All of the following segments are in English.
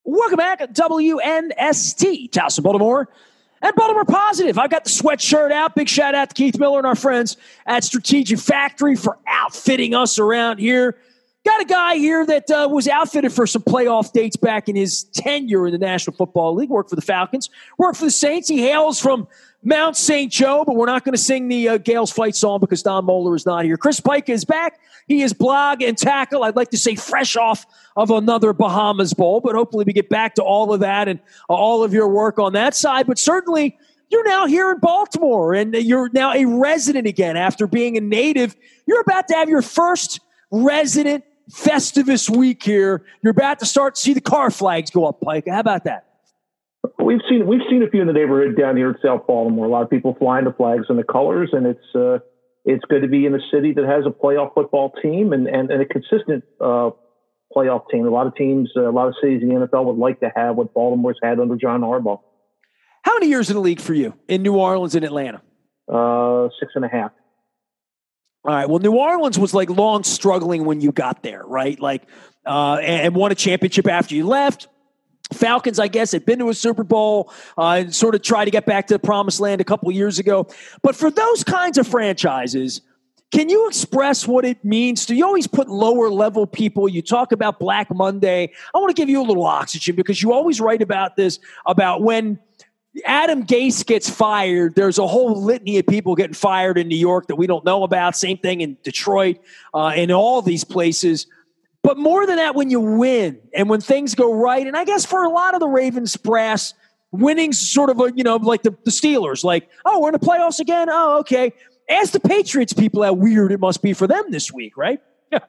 Welcome back, WNST, Towson, Baltimore, and Baltimore Positive. I got the sweatshirt out. Big shout out to Keith Miller and our friends at Strategic Factory for outfitting us around here. Got a guy here that was outfitted for some playoff dates back in his tenure in the National Football League. Worked for the Falcons, worked for the Saints. He hails from Mount St. Joe, but we're not going to sing the Gales Fight song because Don Moeller is not here. Chris Pike is back. He is blog and tackle. I'd like to say fresh off of another Bahamas Bowl, but hopefully we get back to all of that and all of your work on that side. But certainly you're now here in Baltimore, and you're now a resident again after being a native. You're about to have your first resident Festivus week here. You're about to start to see the car flags go up, Pike. How about that? We've seen a few in the neighborhood down here in South Baltimore. A lot of people flying the flags and the colors, and it's good to be in a city that has a playoff football team and a consistent playoff team. A lot of teams, a lot of cities in the NFL would like to have what Baltimore's had under John Harbaugh. How many years in the league for you in New Orleans and Atlanta? 6.5. All right. Well, New Orleans was like long struggling when you got there, right? Like, and won a championship after you left. Falcons, I guess, had been to a Super Bowl and sort of tried to get back to the promised land a couple of years ago. But for those kinds of franchises, can you express what it means to, you always put lower level people, you talk about Black Monday. I want to give you a little oxygen because you always write about this, about when Adam Gase gets fired, there's a whole litany of people getting fired in New York that we don't know about. Same thing in Detroit, in all these places. But more than that, when you win and when things go right, and I guess for a lot of the Ravens brass, winning's sort of like the Steelers, like, oh, we're in the playoffs again? Oh, okay. Ask the Patriots people how weird it must be for them this week, right?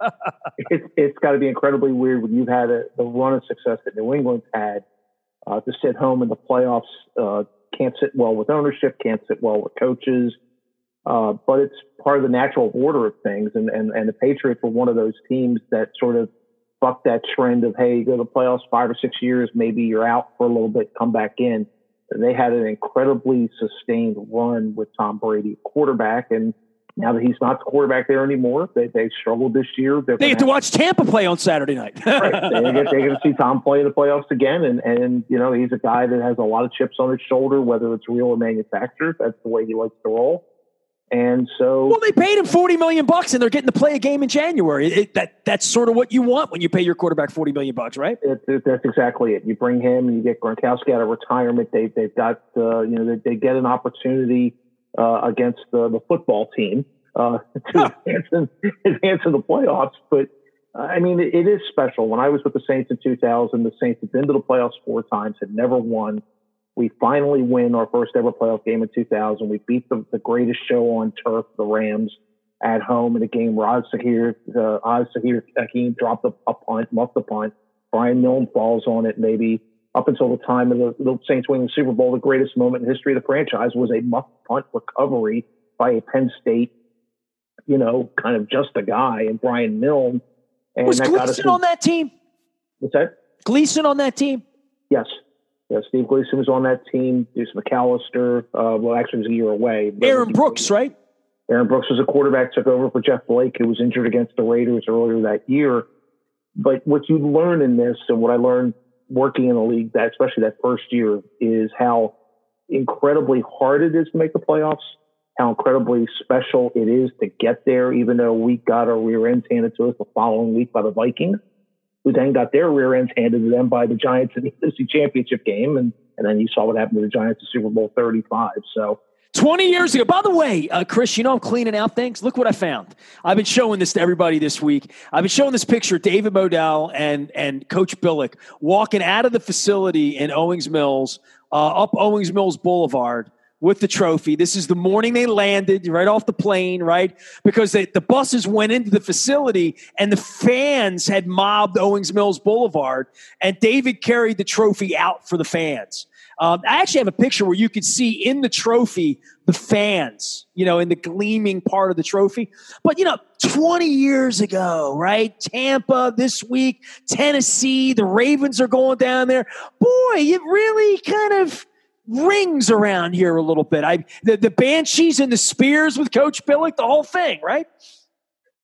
It's got to be incredibly weird when you've had the run of success that New England's had to sit home in the playoffs, can't sit well with ownership, can't sit well with coaches. But it's part of the natural order of things. And the Patriots were one of those teams that sort of bucked that trend of, hey, you go to the playoffs 5 or 6 years, maybe you're out for a little bit, come back in. And they had an incredibly sustained run with Tom Brady, quarterback. And now that he's not the quarterback there anymore, they struggled this year. They get to watch Tampa play on Saturday night. Right. They're going to see Tom play in the playoffs again. And, he's a guy that has a lot of chips on his shoulder, whether it's real or manufactured. That's the way he likes to roll. And so, well, they paid him $40 million, and they're getting to play a game in January. That's sort of what you want when you pay your quarterback $40 million, right? That's exactly it. You bring him, you get Gronkowski out of retirement. They've got they get an opportunity against the football team to advance in the playoffs. But it is special. When I was with the Saints in 2000, the Saints had been to the playoffs 4 times, had never won. We finally win our first ever playoff game in 2000. We beat the greatest show on turf, the Rams, at home in a game where Oz Hakeem dropped a punt, muffed the punt. Brian Milne falls on it. Maybe up until the time of the Saints winning the Super Bowl, the greatest moment in the history of the franchise was a muffed punt recovery by a Penn State, kind of just a guy, and Brian Milne. And was Gleason on that team? What's that? Gleason on that team? Yes. Yeah, Steve Gleason was on that team. Deuce McAllister. Actually, it was a year away. Aaron Brooks, right? Aaron Brooks was a quarterback, took over for Jeff Blake, who was injured against the Raiders earlier that year. But what you learn in this, and what I learned working in the league, that especially that first year, is how incredibly hard it is to make the playoffs, how incredibly special it is to get there, even though we got our rear ends handed to us the following week by the Vikings, who then got their rear ends handed to them by the Giants in the NFC Championship game. And then you saw what happened to the Giants in Super Bowl 35. So 20 years ago. By the way, Chris, I'm cleaning out things. Look what I found. I've been showing this to everybody this week. I've been showing this picture of David Modell and Coach Billick walking out of the facility in Owings Mills, up Owings Mills Boulevard, with the trophy. This is the morning they landed, right off the plane, right? Because the buses went into the facility and the fans had mobbed Owings Mills Boulevard, and David carried the trophy out for the fans. I actually have a picture where you could see in the trophy the fans, in the gleaming part of the trophy. But, 20 years ago, right? Tampa this week, Tennessee, the Ravens are going down there. Boy, it really kind of rings around here a little bit. The Banshees and the Spears with Coach Billick, the whole thing, right?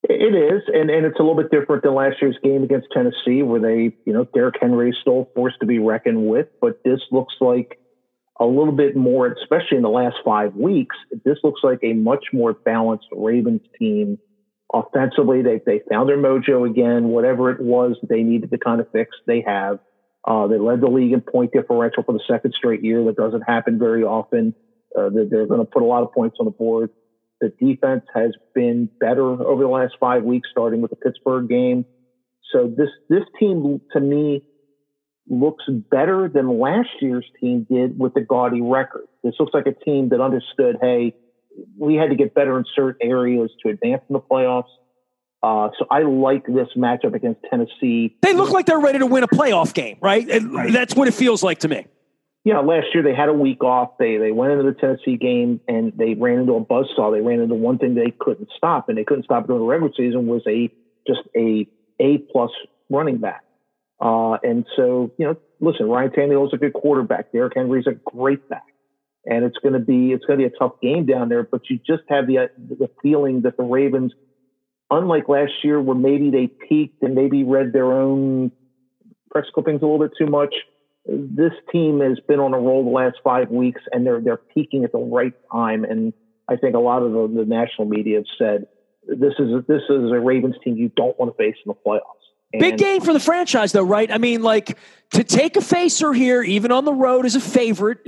It is, and it's a little bit different than last year's game against Tennessee, where they, Derrick Henry is still forced to be reckoned with. But this looks like a little bit more, especially in the last 5 weeks. This looks like a much more balanced Ravens team. Offensively, they found their mojo again. Whatever it was they needed to kind of fix, they have. They led the league in point differential for the second straight year. That doesn't happen very often. They're going to put a lot of points on the board. The defense has been better over the last 5 weeks, starting with the Pittsburgh game. So this team, to me, looks better than last year's team did with the gaudy record. This looks like a team that understood, hey, we had to get better in certain areas to advance in the playoffs. So I like this matchup against Tennessee. They look like they're ready to win a playoff game, right? Right. That's what it feels like to me. Yeah, last year they had a week off. They went into the Tennessee game and they ran into a buzzsaw. They ran into one thing they couldn't stop, and they couldn't stop during the regular season was just a A+ running back. And so, listen, Ryan Tannehill is a good quarterback. Derrick Henry is a great back, and it's going to be a tough game down there. But you just have the feeling that the Ravens, unlike last year, where maybe they peaked and maybe read their own press clippings a little bit too much. This team has been on a roll the last 5 weeks, and they're peaking at the right time. And I think a lot of the national media have said this is a Ravens team you don't want to face in the playoffs. And big game for the franchise, though, right? I mean, like, to take a facer here, even on the road, as a favorite,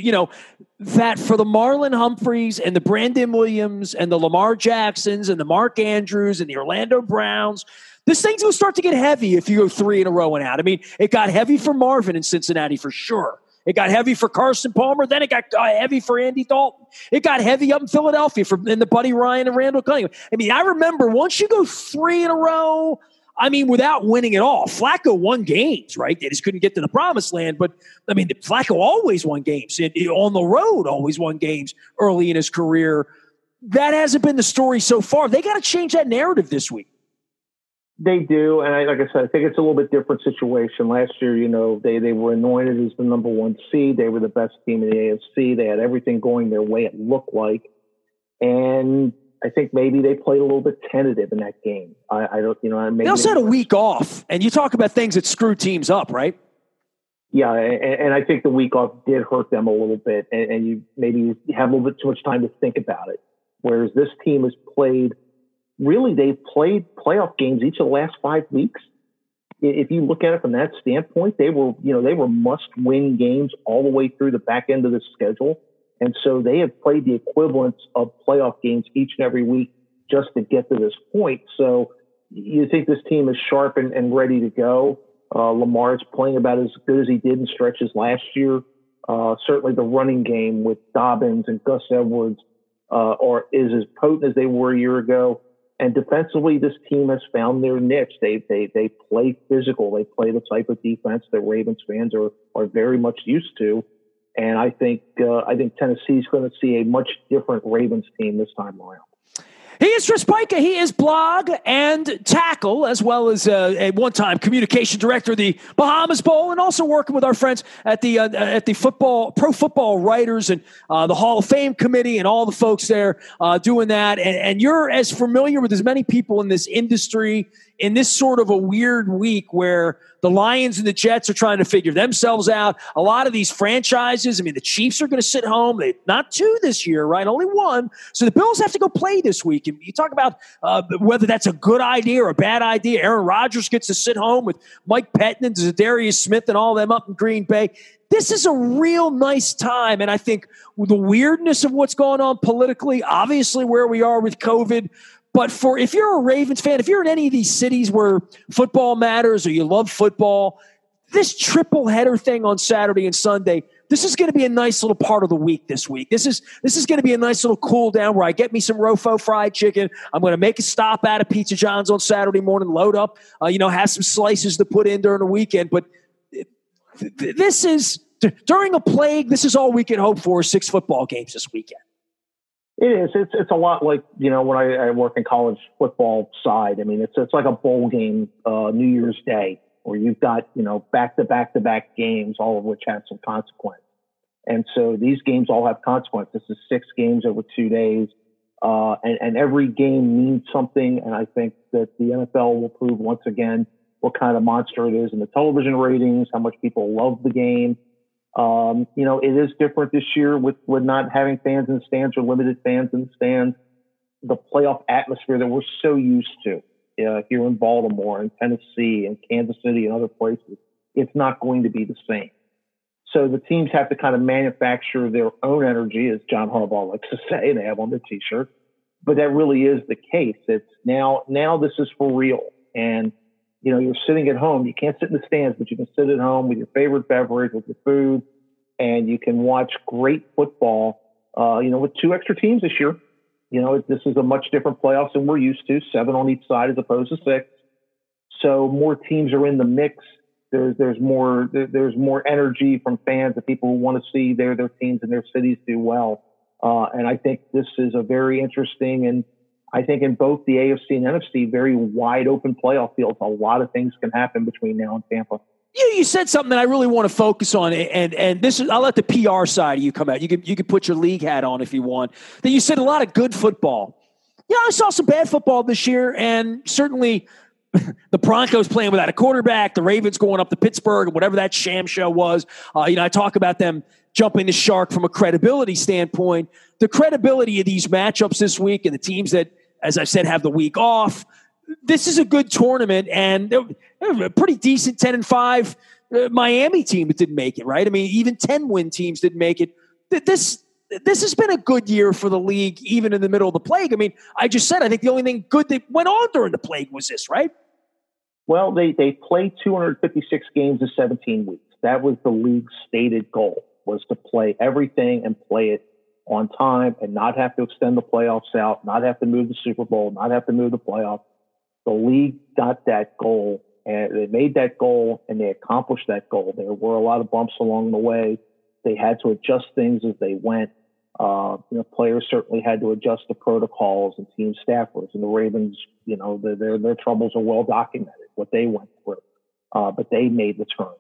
that for the Marlon Humphreys and the Brandon Williams and the Lamar Jacksons and the Mark Andrews and the Orlando Browns, this thing's going to start to get heavy if you go 3 in a row and out. I mean, it got heavy for Marvin in Cincinnati for sure. It got heavy for Carson Palmer. Then it got heavy for Andy Dalton. It got heavy up in Philadelphia and the Buddy Ryan and Randall Cunningham. I mean, I remember once you go 3 in a row, I mean, without winning at all. Flacco won games, right? They just couldn't get to the promised land. But, I mean, Flacco always won games. On the road, always won games early in his career. That hasn't been the story so far. They got to change that narrative this week. They do, and like I said, I think it's a little bit different situation. Last year, they were anointed as the number 1 seed. They were the best team in the AFC. They had everything going their way, it looked like. And I think maybe they played a little bit tentative in that game. I don't, maybe they also had a week off, and you talk about things that screw teams up, right? Yeah, and I think the week off did hurt them a little bit, and you maybe have a little bit too much time to think about it. Whereas this team has played. Really, they've played playoff games each of the last 5 weeks. If you look at it from that standpoint, they were must-win games all the way through the back end of the schedule. And so they have played the equivalents of playoff games each and every week just to get to this point. So you think this team is sharp and ready to go. Lamar is playing about as good as he did in stretches last year. Certainly the running game with Dobbins and Gus Edwards is as potent as they were a year ago. And defensively, this team has found their niche. They play physical. They play the type of defense that Ravens fans are very much used to. And I think Tennessee's going to see a much different Ravens team this time around. He is Tris Pica. He is blog and tackle, as well as a one-time communication director of the Bahamas Bowl, and also working with our friends at the Pro Football Writers and the Hall of Fame Committee and all the folks there doing that. And you're as familiar with as many people in this industry in this sort of a weird week where the Lions and the Jets are trying to figure themselves out. A lot of these franchises, I mean, the Chiefs are going to sit home. Not 2 this year, right? Only 1. So the Bills have to go play this week. And you talk about whether that's a good idea or a bad idea. Aaron Rodgers gets to sit home with Mike Pettin and Zadarius Smith and all them up in Green Bay. This is a real nice time. And I think with the weirdness of what's going on politically, obviously where we are with COVID, but if you're a Ravens fan, if you're in any of these cities where football matters or you love football, this triple header thing on Saturday and Sunday, this is going to be a nice little part of the week this week. This is going to be a nice little cool down where I get me some Rofo fried chicken. I'm going to make a stop out of Pizza John's on Saturday morning, load up, have some slices to put in during the weekend. But this is, during a plague, this is all we can hope for, 6 football games this weekend. It is. It's a lot like, when I work in college football side. I mean, it's like a bowl game, New Year's Day, where you've got, back-to-back-to-back games, all of which have some consequence. And so these games all have consequences. This is 6 games over 2 days. And every game means something. And I think that the NFL will prove once again what kind of monster it is in the television ratings, how much people love the game. It is different this year with not having fans in the stands or limited fans in the stands. The playoff atmosphere that we're so used to here in Baltimore and Tennessee and Kansas City and other places, it's not going to be the same. So the teams have to kind of manufacture their own energy, as John Harbaugh likes to say, they have on their T-shirt. But that really is the case. It's now this is for real. And, you're sitting at home. You can't sit in the stands, but you can sit at home with your favorite beverage, with your food, and you can watch great football, with 2 extra teams this year. This is a much different playoffs than we're used to, 7 on each side as opposed to 6. So more teams are in the mix. There's more energy from fans and people who want to see their teams and their cities do well. And I think this is a very interesting, and I think in both the AFC and NFC, very wide open playoff fields. A lot of things can happen between now and Tampa. You said something that I really want to focus on, and this is, I'll let the PR side of you come out. You could put your league hat on if you want. That you said a lot of good football. Yeah, I saw some bad football this year, and certainly the Broncos playing without a quarterback, the Ravens going up to Pittsburgh, whatever that sham show was. I talk about them jumping the shark from a credibility standpoint. The credibility of these matchups this week and the teams that, as I said, have the week off. This is a good tournament, and a pretty decent 10-5 Miami team that didn't make it, right? I mean, even 10-win teams didn't make it. This has been a good year for the league, even in the middle of the plague. I mean, I just said I think the only thing good that went on during the plague was this, right? Well, they played 256 games in 17 weeks. That was the league's stated goal, was to play everything and play it on time and not have to extend the playoffs out, not have to move the Super Bowl, not have to move the playoffs. The league got that goal, and they made that goal, and they accomplished that goal. There were a lot of bumps along the way. They had to adjust things as they went. Players certainly had to adjust the protocols and team staffers. And the Ravens, their troubles are well documented, what they went through. But they made the turn.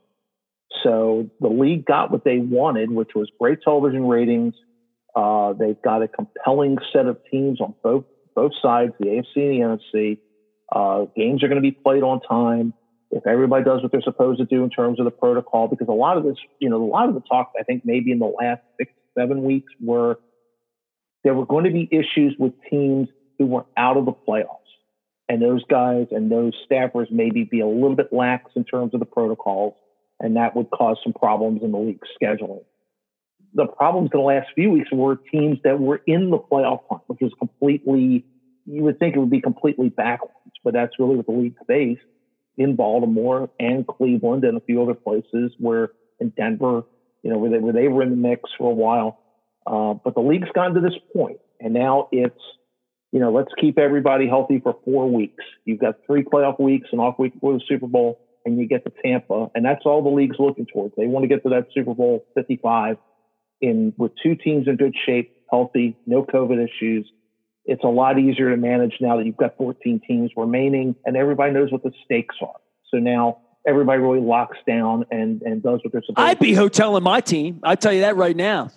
So the league got what they wanted, which was great television ratings. They've got a compelling set of teams on both sides, the AFC and the NFC. Games are going to be played on time if everybody does what they're supposed to do in terms of the protocol, because a lot of this, a lot of the talk, I think maybe in the last 6-7 weeks, were there were going to be issues with teams who were out of the playoffs, and those guys and those staffers maybe be a little bit lax in terms of the protocols, and that would cause some problems in the league scheduling. The problems in the last few weeks were teams that were in the playoff hunt, which is completely, you would think it would be completely backwards, but that's really what the league faced in Baltimore and Cleveland and a few other places where in Denver, where they were in the mix for a while. But the league's gotten to this point, and now it's, let's keep everybody healthy for 4 weeks. You've got 3 playoff weeks, an off week before the Super Bowl, and you get to Tampa, and that's all the league's looking towards. They want to get to that Super Bowl 55 with 2 teams in good shape, healthy, no COVID issues. It's a lot easier to manage now that you've got 14 teams remaining and everybody knows what the stakes are. So now everybody really locks down and does what they're supposed to. I'd be hoteling my team. I tell you that right now.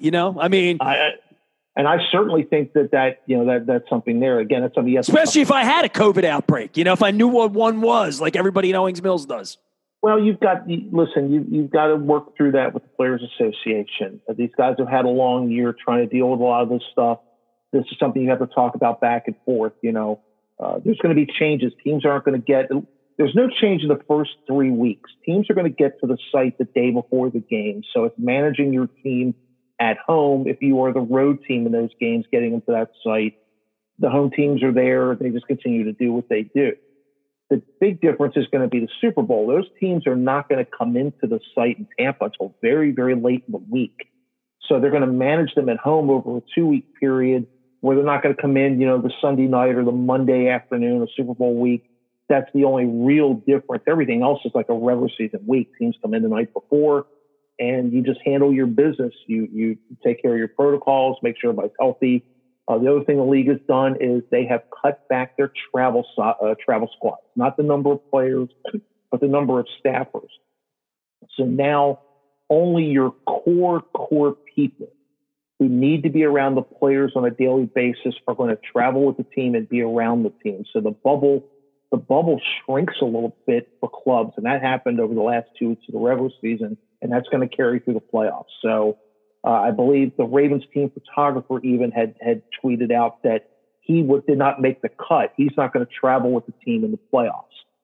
I certainly think that's something there. Again, it's something. Especially if I had a COVID outbreak. If I knew what one was, like everybody in Owings Mills does. Well, you've got to work through that with the Players Association. These guys have had a long year trying to deal with a lot of this stuff. This is something you have to talk about back and forth. There's going to be changes. Teams aren't going to get. There's no change in the first 3 weeks. Teams are going to get to the site the day before the game. So it's managing your team at home. If you are the road team in those games, getting into that site, the home teams are there. They just continue to do what they do. The big difference is going to be the Super Bowl. Those teams are not going to come into the site in Tampa until very, very late in the week. So they're going to manage them at home over a 2-week period where they're not going to come in, the Sunday night or the Monday afternoon of Super Bowl week. That's the only real difference. Everything else is like a regular season week. Teams come in the night before, and you just handle your business. You take care of your protocols, make sure everybody's healthy. The other thing the league has done is they have cut back their travel squads, not the number of players, but the number of staffers. So now only your core people who need to be around the players on a daily basis are going to travel with the team and be around the team. So the bubble shrinks a little bit for clubs, and that happened over the last 2 weeks of the regular season, and that's going to carry through the playoffs. So I believe the Ravens team photographer even had tweeted out that he did not make the cut. He's not going to travel with the team in the playoffs.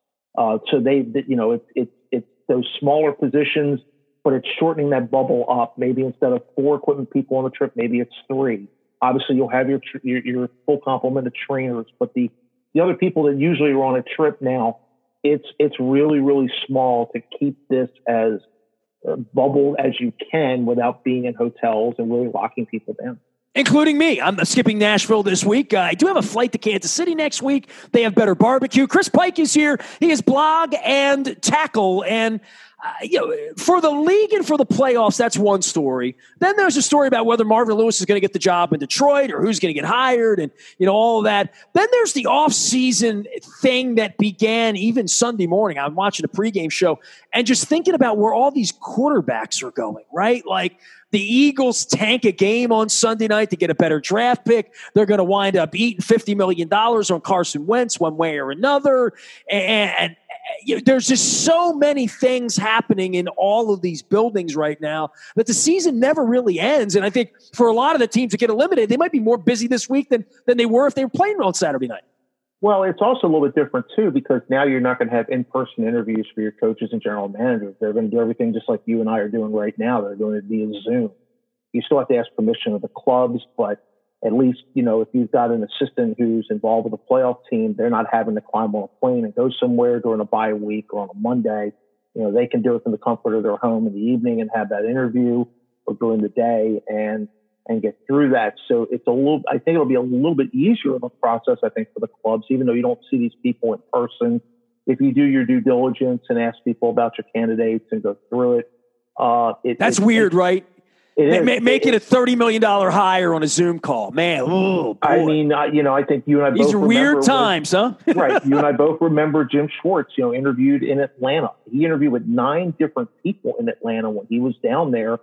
So it's those smaller positions, but it's shortening that bubble up. Maybe instead of 4 equipment people on the trip, maybe it's 3. Obviously, you'll have your full complement of trainers, but the other people that usually are on a trip now, it's really, really small to keep this as bubbled as you can without being in hotels and really locking people down. Including me. I'm skipping Nashville this week. I do have a flight to Kansas City next week. They have better barbecue. Chris Pike is here. He is blog and tackle. And for the league and for the playoffs, that's one story. Then there's a story about whether Marvin Lewis is going to get the job in Detroit or who's going to get hired and, all of that. Then there's the off-season thing that began even Sunday morning. I'm watching a pregame show and just thinking about where all these quarterbacks are going, right? Like the Eagles tank a game on Sunday night to get a better draft pick. They're going to wind up eating $50 million on Carson Wentz one way or another. And there's just so many things happening in all of these buildings right now that the season never really ends. And I think for a lot of the teams that get eliminated, they might be more busy this week than they were if they were playing on Saturday night. Well, it's also a little bit different, too, because now you're not going to have in-person interviews for your coaches and general managers. They're going to do everything just like you and I are doing right now. They're doing it via Zoom. You still have to ask permission of the clubs, but at least, if you've got an assistant who's involved with a playoff team, they're not having to climb on a plane and go somewhere during a bye week or on a Monday. They can do it from the comfort of their home in the evening and have that interview or during the day and get through that. So I think it'll be a little bit easier of a process, I think, for the clubs, even though you don't see these people in person. If you do your due diligence and ask people about your candidates and go through it. That's weird, right? Make it a $30 million hire on a Zoom call, man. Oh, boy. I mean, I think you and I both. These are weird times, huh? Right. You and I both remember Jim Schwartz, interviewed in Atlanta. He interviewed with 9 different people in Atlanta when he was down there,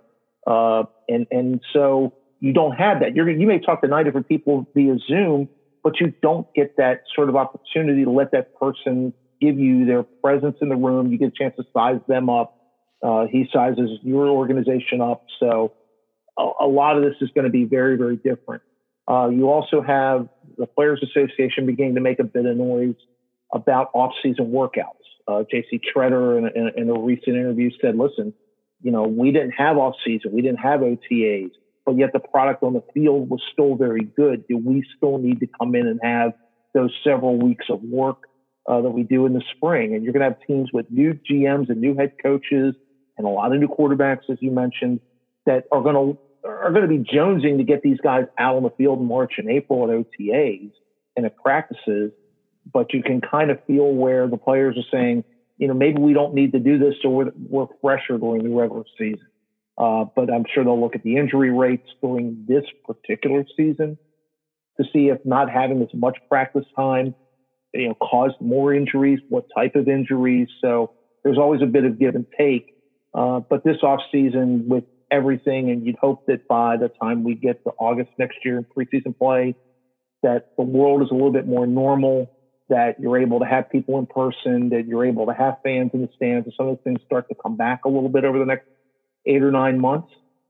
and so you don't have that. You may talk to 9 different people via Zoom, but you don't get that sort of opportunity to let that person give you their presence in the room. You get a chance to size them up. He sizes your organization up, so. A lot of this is going to be very, very different. You also have the Players Association beginning to make a bit of noise about off-season workouts. J.C. Treader in a recent interview said, listen, we didn't have off-season. We didn't have OTAs, but yet the product on the field was still very good. Do we still need to come in and have those several weeks of work that we do in the spring? And you're going to have teams with new GMs and new head coaches and a lot of new quarterbacks, as you mentioned, that are going to be jonesing to get these guys out on the field in March and April at OTAs and at practices. But you can kind of feel where the players are saying, maybe we don't need to do this, so we're fresher during the regular season. But I'm sure they'll look at the injury rates during this particular season to see if not having as much practice time, caused more injuries, what type of injuries. So there's always a bit of give and take. But this off season with everything, and you'd hope that by the time we get to August next year in preseason play, that the world is a little bit more normal, that you're able to have people in person, that you're able to have fans in the stands, and some of those things start to come back a little bit over the next 8 or 9 months.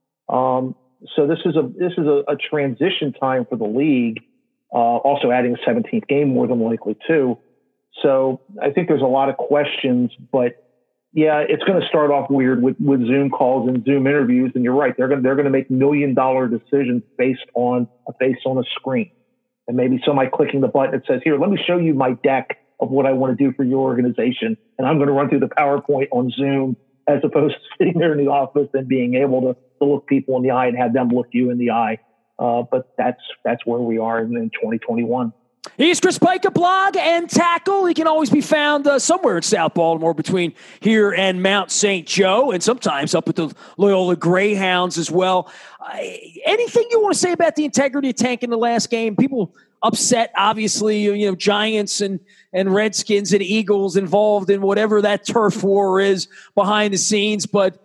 So this is a transition time for the league, also adding a 17th game more than likely too. So I think there's a lot of questions, but yeah, it's going to start off weird with Zoom calls and Zoom interviews. And you're right. They're going to make $1 million decisions based on a face on a screen. And maybe somebody clicking the button that says, here, let me show you my deck of what I want to do for your organization. And I'm going to run through the PowerPoint on Zoom as opposed to sitting there in the office and being able to look people in the eye and have them look you in the eye. But that's where we are in 2021. He's Chris Pike, a blog and tackle. He can always be found somewhere in South Baltimore between here and Mount St. Joe, and sometimes up at the Loyola Greyhounds as well. Anything you want to say about the integrity of Tank in the last game? People upset, obviously, Giants and Redskins and Eagles involved in whatever that turf war is behind the scenes. But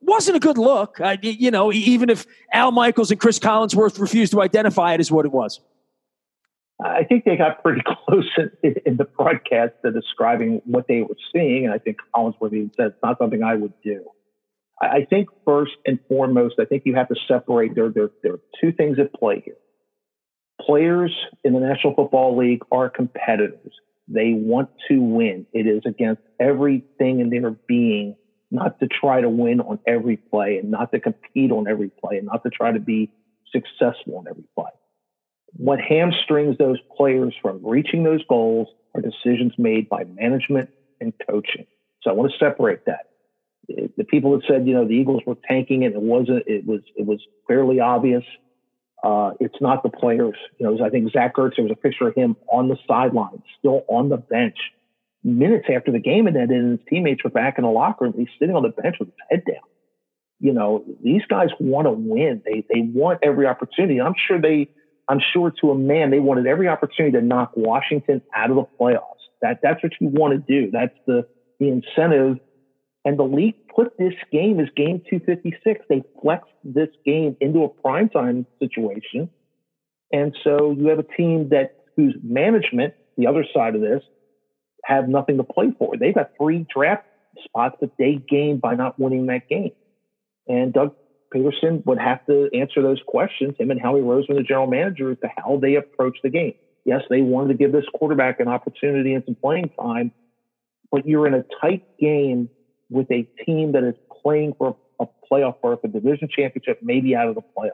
wasn't a good look. Even if Al Michaels and Chris Collinsworth refused to identify it as what it was. I think they got pretty close in the broadcast to describing what they were seeing. And I think Collinsworth even said it's not something I would do. I think first and foremost, I think you have to separate. There are two things at play here. Players in the National Football League are competitors. They want to win. It is against everything in their being not to try to win on every play and not to compete on every play and not to try to be successful on every play. What hamstrings those players from reaching those goals are decisions made by management and coaching. So I want to separate that. The people that said, the Eagles were tanking it, it was fairly obvious. It's not the players. I think Zach Ertz, there was a picture of him on the sideline, still on the bench, minutes after the game ended, and his teammates were back in the locker room. He's sitting on the bench with his head down. These guys want to win. They want every opportunity. I'm sure to a man, they wanted every opportunity to knock Washington out of the playoffs. That's what you want to do. That's the incentive. And the league put this game as game 256. They flexed this game into a primetime situation. And so you have a team whose management, the other side of this, have nothing to play for. They've got 3 draft spots that they gained by not winning that game. And Doug Peterson would have to answer those questions, him and Howie Roseman, the general manager, as to how they approach the game. Yes, they wanted to give this quarterback an opportunity and some playing time, but you're in a tight game with a team that is playing for a playoff berth, a division championship, maybe out of the playoffs.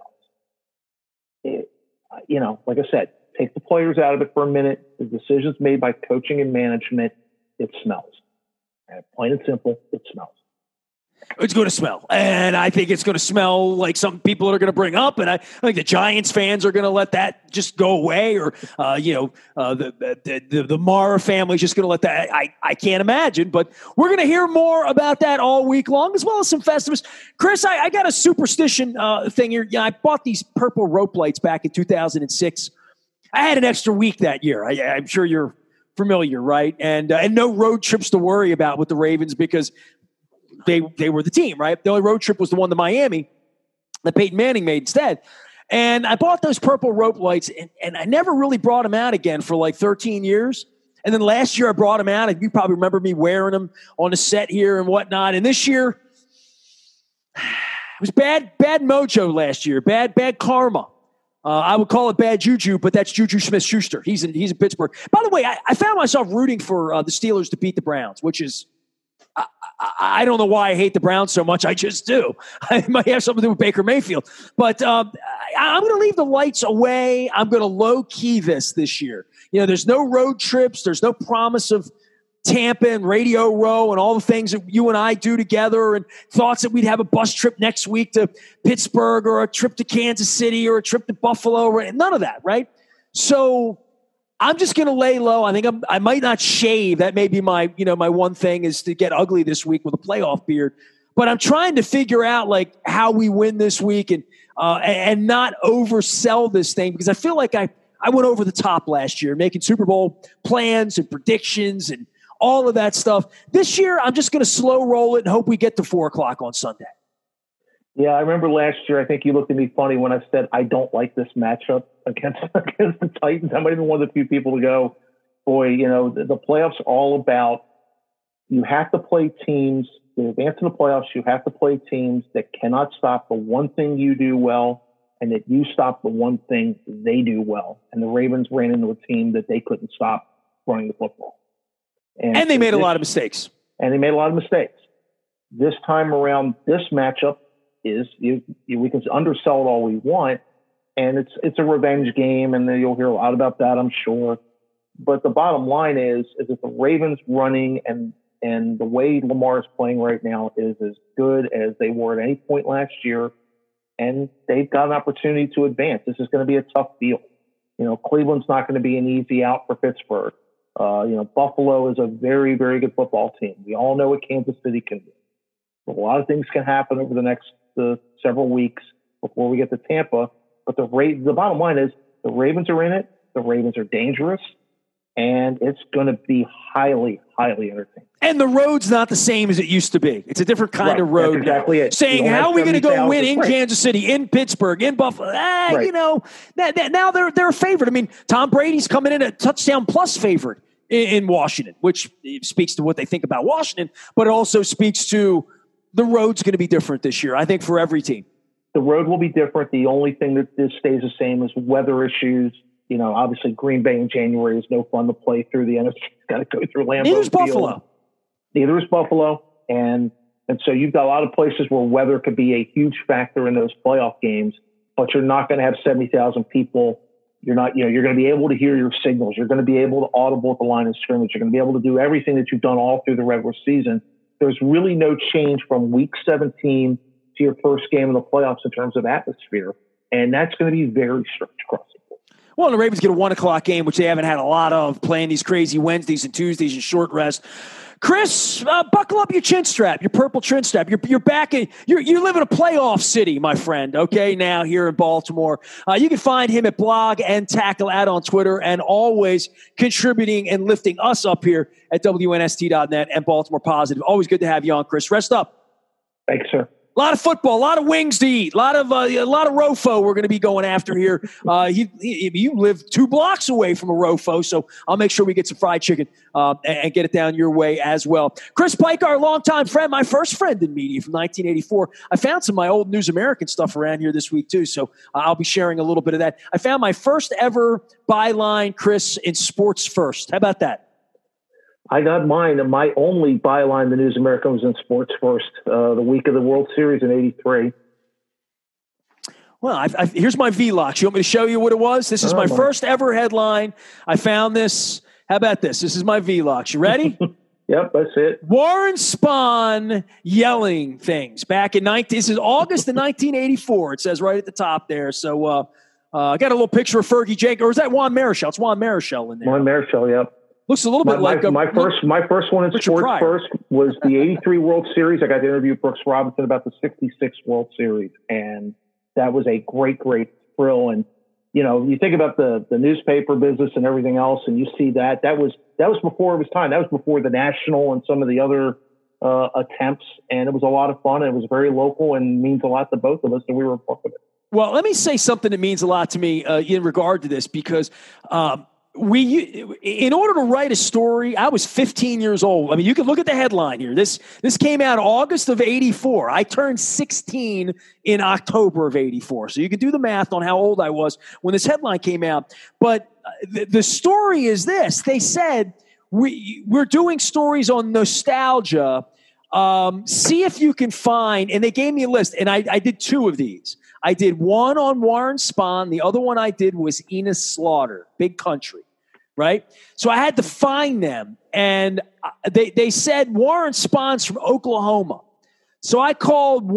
Like I said, take the players out of it for a minute. The decisions made by coaching and management, it smells. And plain and simple, it smells. It's going to smell. And I think it's going to smell like some people are going to bring up. And I think the Giants fans are going to let that just go away. Or, the Mara family's just going to let that. I can't imagine. But we're going to hear more about that all week long, as well as some Festivus. Chris, I got a superstition thing here. Yeah, I bought these purple rope lights back in 2006. I had an extra week that year. I'm sure you're familiar, right? And no road trips to worry about with the Ravens because they were the team, right? The only road trip was the one to Miami that Peyton Manning made instead. And I bought those purple rope lights, and I never really brought them out again for like 13 years. And then last year I brought them out, and you probably remember me wearing them on the set here and whatnot. And this year, it was bad mojo last year, bad karma. I would call it bad juju, but that's Juju Smith-Schuster. He's in Pittsburgh. By the way, I found myself rooting for the Steelers to beat the Browns, which is I don't know why I hate the Browns so much. I just do. It might have something to do with Baker Mayfield. But I'm going to leave the lights away. I'm going to low-key this year. There's no road trips. There's no promise of Tampa and Radio Row and all the things that you and I do together and thoughts that we'd have a bus trip next week to Pittsburgh or a trip to Kansas City or a trip to Buffalo. None of that, right? So I'm just going to lay low. I think I might not shave. That may be my one thing is to get ugly this week with a playoff beard. But I'm trying to figure out like how we win this week and not oversell this thing because I feel like I went over the top last year making Super Bowl plans and predictions and all of that stuff. This year, I'm just going to slow roll it and hope we get to 4:00 on Sunday. Yeah, I remember last year, I think you looked at me funny when I said I don't like this matchup against the Titans. I might have been one of the few people to go, boy, the playoffs are all about you have to play teams. To advance in the playoffs, you have to play teams that cannot stop the one thing you do well and that you stop the one thing they do well. And the Ravens ran into a team that they couldn't stop running the football. And they made a lot of mistakes. This time around, this matchup is we can undersell it all we want, and it's a revenge game, and you'll hear a lot about that, I'm sure. But the bottom line is that the Ravens running and the way Lamar is playing right now is as good as they were at any point last year, and they've got an opportunity to advance. This is going to be a tough field. Cleveland's not going to be an easy out for Pittsburgh. Buffalo is a very, very good football team. We all know what Kansas City can do. A lot of things can happen over the next several weeks before we get to Tampa. But the bottom line is the Ravens are in it. The Ravens are dangerous. and it's going to be highly, highly entertaining. And the road's not the same as it used to be. It's a different kind of road. That's exactly it. Saying, how are we going to go win in Kansas City, in Pittsburgh, in Buffalo? You know, now they're a favorite. I mean, Tom Brady's coming in a touchdown plus favorite in Washington, which speaks to what they think about Washington, but it also speaks to the road's going to be different this year, I think, for every team. The road will be different. The only thing that stays the same is weather issues. You know, obviously Green Bay in January is no fun to play through. The NFC's got to go through Lambeau Neither is Field. Buffalo. Neither is Buffalo. And so you've got a lot of places where weather could be a huge factor in those playoff games, but you're not going to have 70,000 people. You're not, you're going to be able to hear your signals. You're going to be able to audible at the line of scrimmage. You're going to be able to do everything that you've done all through the regular season. There's really no change from week 17 to your first game in the playoffs in terms of atmosphere. And that's going to be very strict across the board. Well, the Ravens get a 1:00 game, which they haven't had a lot of, playing these crazy Wednesdays and Tuesdays and short rest. Chris, buckle up your chin strap, your purple chin strap. You're back in. You live in a playoff city, my friend. Okay, now here in Baltimore, you can find him at Blog and Tackle on Twitter, and always contributing and lifting us up here at WNST.net and Baltimore Positive. Always good to have you on, Chris. Rest up. Thanks, sir. A lot of football, a lot of wings to eat, a lot of Rofo we're going to be going after here. You live 2 blocks away from a Rofo, so I'll make sure we get some fried chicken and get it down your way as well. Chris Pike, our longtime friend, my first friend in media from 1984. I found some of my old News American stuff around here this week too, so I'll be sharing a little bit of that. I found my first ever byline, Chris, in Sports First. How about that? I got mine, and my only byline, the News American, was in Sports First, the week of the World Series in '83. Well, here's my VLOX. You want me to show you what it was? This is my first ever headline. I found this. How about this? This is my VLOX. You ready? Yep, that's it. Warren Spahn yelling things back in this is August of 1984. It says right at the top there. So I got a little picture of Fergie Jenkins, or is that Juan Marichal? It's Juan Marichal in there. Juan Marichal, yep. Looks a little bit like my first one in Richard Sports Pryor. First was the '83 World Series. I got to interview Brooks Robinson about the '66 World Series, and that was a great thrill. And you think about the newspaper business and everything else, and you see that was before it was time. That was before the National and some of the other attempts, and it was a lot of fun. And it was very local and means a lot to both of us, and we were a part of it. Well, let me say something that means a lot to me in regard to this, because in order to write a story, I was 15 years old. I mean, you can look at the headline here. This came out August of '84. I turned 16 in October of '84. So you can do the math on how old I was when this headline came out. But the story is this. They said, we're doing stories on nostalgia. See if you can find, and they gave me a list, and I did 2 of these. I did one on Warren Spahn. The other one I did was Enos Slaughter, Big Country, right? So I had to find them. And they said Warren Spahn's from Oklahoma. So I called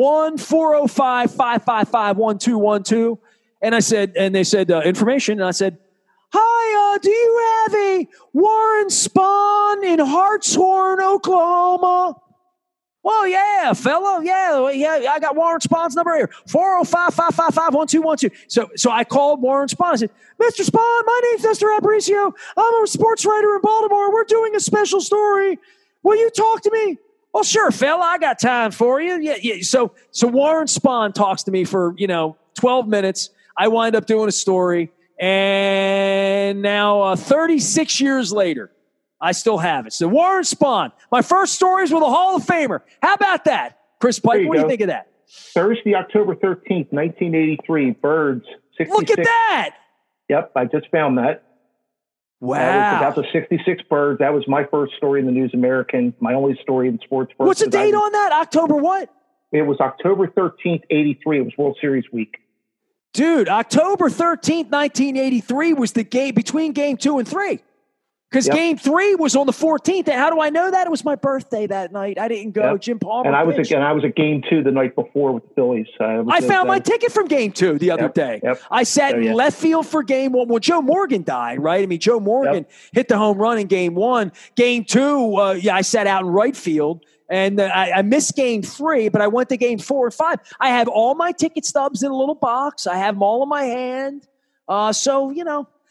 1-405-555-1212. And they said, information. And I said, hi, do you have a Warren Spahn in Hartshorn, Oklahoma? Well, yeah, fella. Yeah, I got Warren Spahn's number here. 405-555-1212. So I called Warren Spahn. I said, Mr. Spahn, my name's Nestor Aparicio. I'm a sports writer in Baltimore. We're doing a special story. Will you talk to me? Well, sure, fella. I got time for you. Yeah. So Warren Spahn talks to me for, 12 minutes. I wind up doing a story. And now 36 years later, I still have it. So Warren Spahn, my first stories with a Hall of Famer. How about that? Chris Pike, what do you think of that? Thursday, October 13th, 1983, Birds, 66. Look at that. Yep, I just found that. Wow. That was about the 66 Birds. That was my first story in the News American, my only story in Sports First. What's the date on that? October what? It was October 13th, 83. It was World Series week. Dude, October 13th, 1983 was the game between game 2 and 3. Because game 3 was on the 14th. How do I know that? It was my birthday that night. I didn't go. Yep. Jim Palmer. And I was at game 2 the night before with the Phillies. I found my ticket from game 2 the other day. Yep. I sat in left field for game 1. Well, Joe Morgan died, right? I mean, Joe Morgan hit the home run in game 1. Game 2, I sat out in right field. And I missed game 3, but I went to game 4 and 5. I have all my ticket stubs in a little box. I have them all in my hand. So,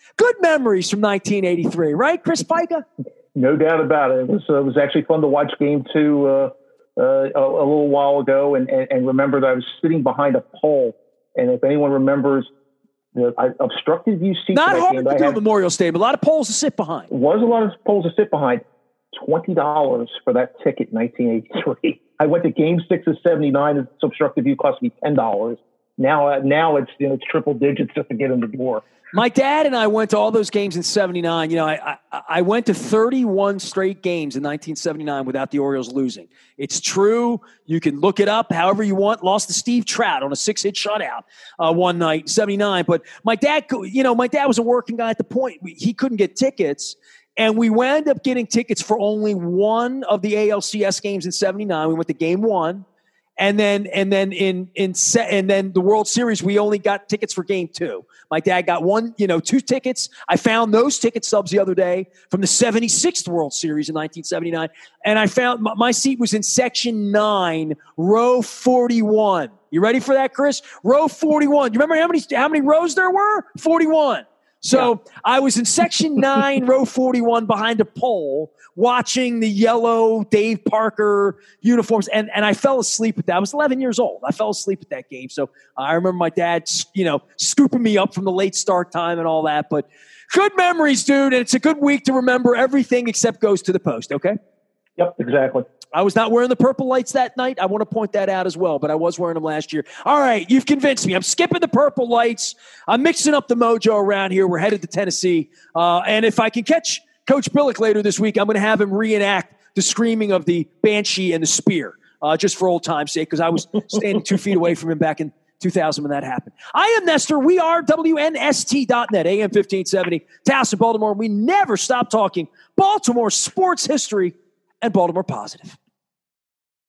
Good memories from 1983, right, Chris Pica? No doubt about it. It was actually fun to watch Game 2 a little while ago, and remember that I was sitting behind a pole, and if anyone remembers, I obstructed view seat. Not hard to do at Memorial Stadium. A lot of poles to sit behind. Was a lot of poles to sit behind. $20 for that ticket in 1983. I went to Game 6 of '79. It's obstructive view cost me $10. Now it's it's triple digits just to get in the door. My dad and I went to all those games in '79. I went to 31 straight games in 1979 without the Orioles losing. It's true. You can look it up however you want. Lost to Steve Trout on a 6-hit shutout one night in '79. But my dad was a working guy at the point. He couldn't get tickets. And we wound up getting tickets for only one of the ALCS games in '79. We went to Game 1. And then the World Series, we only got tickets for Game 2. My dad got 2 tickets. I found those ticket stubs the other day from the 76th World Series in 1979. And I found my seat was in section 9, row 41. You ready for that, Chris? Row 41. You remember how many rows there were? 41. So yeah. I was in section 9, row 41 behind a pole watching the yellow Dave Parker uniforms. And I fell asleep at that. I was 11 years old. I fell asleep at that game. So I remember my dad, scooping me up from the late start time and all that. But good memories, dude. And it's a good week to remember everything except goes to the post. Okay. Yep, exactly. I was not wearing the purple lights that night. I want to point that out as well, but I was wearing them last year. All right, you've convinced me. I'm skipping the purple lights. I'm mixing up the mojo around here. We're headed to Tennessee. And if I can catch Coach Billick later this week, I'm going to have him reenact the screaming of the banshee and the spear, just for old time's sake, because I was standing 2 feet away from him back in 2000 when that happened. I am Nestor. We are WNST.net, AM 1570, Towson, Baltimore. We never stop talking Baltimore sports history and Baltimore positive.